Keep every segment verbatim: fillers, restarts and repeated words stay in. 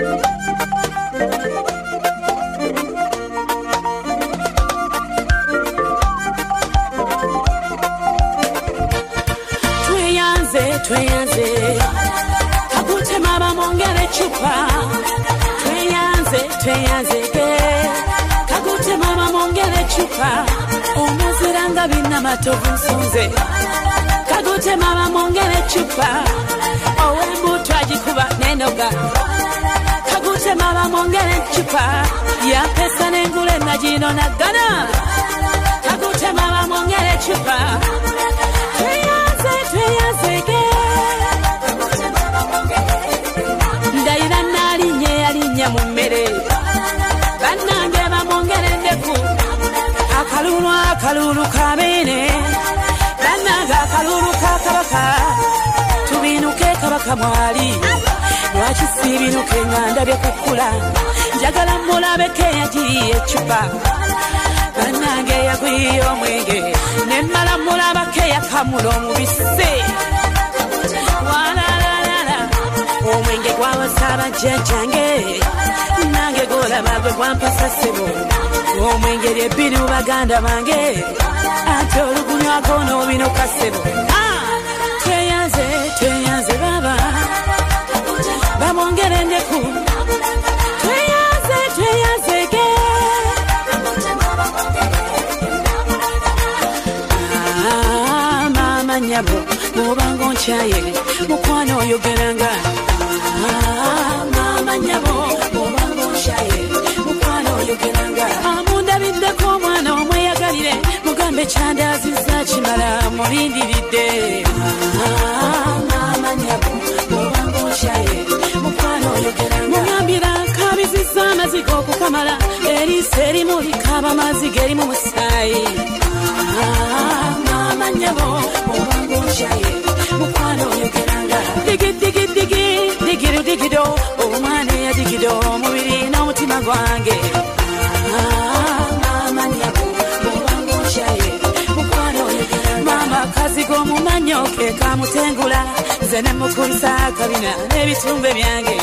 Tweyanze kakute mama mongere chupa tweyanze tweyanze ke kakute mama mongere chupa omuziranga bina matovu nsunze kakute mama mongere chupa owembu twagikuba nenoga kakute mama mongere chupa ya pesa nengule najino nagana kakute mama mongere chupa tweyanze tweyanze ke ndaira nalinye yalinye mu mmere bannange bamongere ndeku akalulu akalulu kabene bannange akalulu kakabaka tubinuke kabaka mwali lwaki sibinuke nga ndabye kukula njagala mulabeke yagiye ecupa bannange yagwiye omwenge nemmala mulabake yakamula omubise walalala omwenge gwawasaba jjajjange nange golaba gwe gwampasa ssebo omwenge lyebbiri mu baganda bange ate olugunywako n'obinuka ssebo tweyanze tweyanze baba bamwongere ndeku tweyanze tweyanze ge mama nyabo bw'obanga onkyaye mukwano oyogeranga mama nyabo bw'obanga onkyaye mukwano oyogeranga amundabiddeko omwana omweyagalire mugambe kyandazizza kimala mulindiridde mama nyabo bw'obanga onkyaye mukwano oyogeranga mugambira nkabizizza amaziga okukamala eriisa erimu likaba amaziga erimu musaayi mama nyabo bw'obanga onkyaye mukwano oyogeranga digi digi digi digiru digido omwana eyadigido omubiri n'omutima gwange mama nyabo bw'obanga onkyaye mukwano oyogeranga mama kazi g'omumanyo ke kamutengula nze ne mukulisa akabina n'ebitumbe byange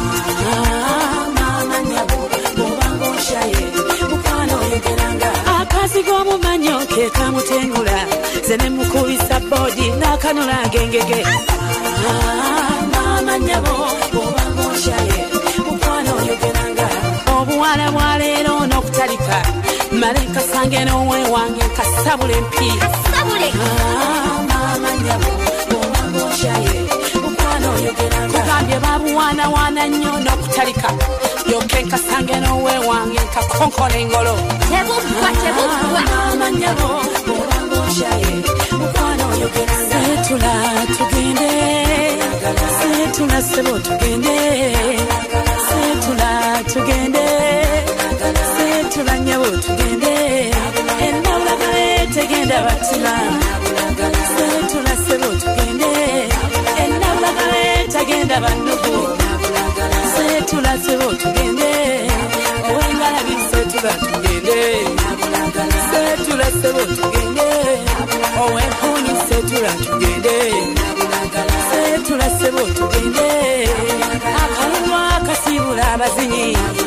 mama nyabo bw'obanga onkyaye mukwano oyogeranga akazi g'omumanyo ke kamutengula nze ne mukubisa bodi n'akanula ngengege mama nyabo bw'obanga onkyaye mukwano oyogeranga obuwala bwa leero n'okutalika male nkasange n'omwe wange nkasabule empi mama nyabo bw'obanga onkyaye mukwano oyogeranga kugambye babuwaanawaana nnyo n'okutalika yoke nkasange n'omwe wange nkakonkona engolo tebubwa tebubwa mama nyabo bw'obanga onkyaye mukwano oyogeranga setula tugende setula sebo tugende setula tugende setula nyabo tugende enawulagale tegenda batima setula sebo tugende enawulagale tegenda bannugu setula sebo tugende owengalabi setula tugende setula sebo tugende owempuni setula tugende setula sebo tugende akalulwa akasibula abazinyi